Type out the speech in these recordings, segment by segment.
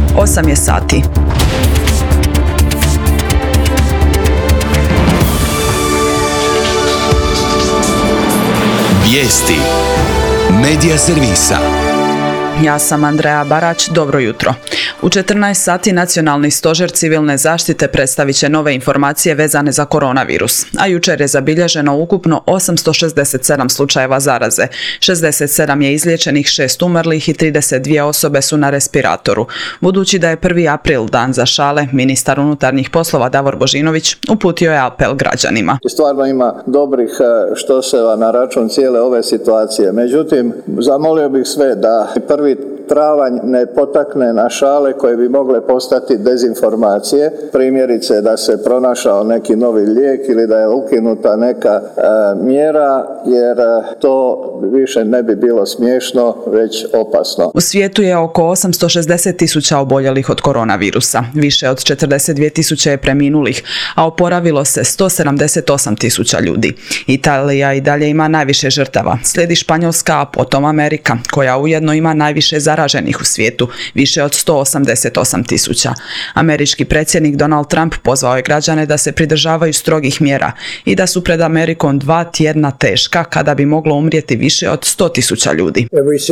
8 je sati. Vijesti Medija servisa. Ja sam Andreja Barać, dobro jutro. U 14 sati Nacionalni stožer civilne zaštite predstavit će nove informacije vezane za koronavirus, a jučer je zabilježeno ukupno 867 slučajeva zaraze, 67 je izliječenih, 6 umrlih i 32 osobe su na respiratoru. Budući da je 1. april dan za šale, ministar unutarnjih poslova Davor Božinović uputio je apel građanima. Stvarno ima dobrih štoseva na račun cijele ove situacije. Međutim, zamolio bih sve da 1. travanj ne potakne na šale koje bi mogle postati dezinformacije. Primjerice da se pronašao neki novi lijek ili da je ukinuta neka mjera, jer to više ne bi bilo smiješno, već opasno. U svijetu je oko 860.000 oboljelih od koronavirusa. Više od 42.000 je preminulih, a oporavilo se 178.000 ljudi. Italija i dalje ima najviše žrtava. Slijedi Španjolska, a potom Amerika, koja ujedno ima najviše zaraženih u svijetu, više od 188.000. Američki predsjednik Donald Trump pozvao je građane da se pridržavaju strogih mjera i da su pred Amerikom 2 tjedna teška kada bi moglo umrijeti više od 100.000 ljudi.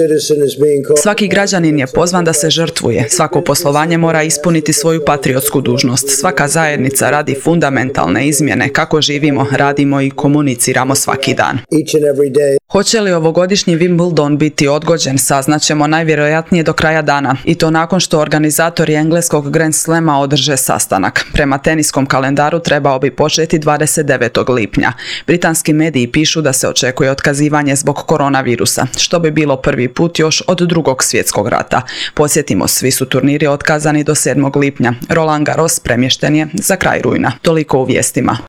Svaki građanin je pozvan da se žrtvuje. Svako poslovanje mora ispuniti svoju patriotsku dužnost. Svaka zajednica radi fundamentalne izmjene kako živimo, radimo i komuniciramo svaki dan. Hoće li ovogodišnji Wimbledon biti odgođen, saznaćemo najvjerojatnije do kraja dana, i to nakon što organizatori engleskog Grand Slama održe sastanak. Prema teniskom kalendaru trebao bi početi 29. lipnja. Britanski mediji pišu da se očekuje otkazivanje zbog koronavirusa, što bi bilo prvi put još od Drugog svjetskog rata. Podsjetimo, svi su turniri otkazani do 7. lipnja. Roland Garros premješten je za kraj rujna. Toliko u vijestima.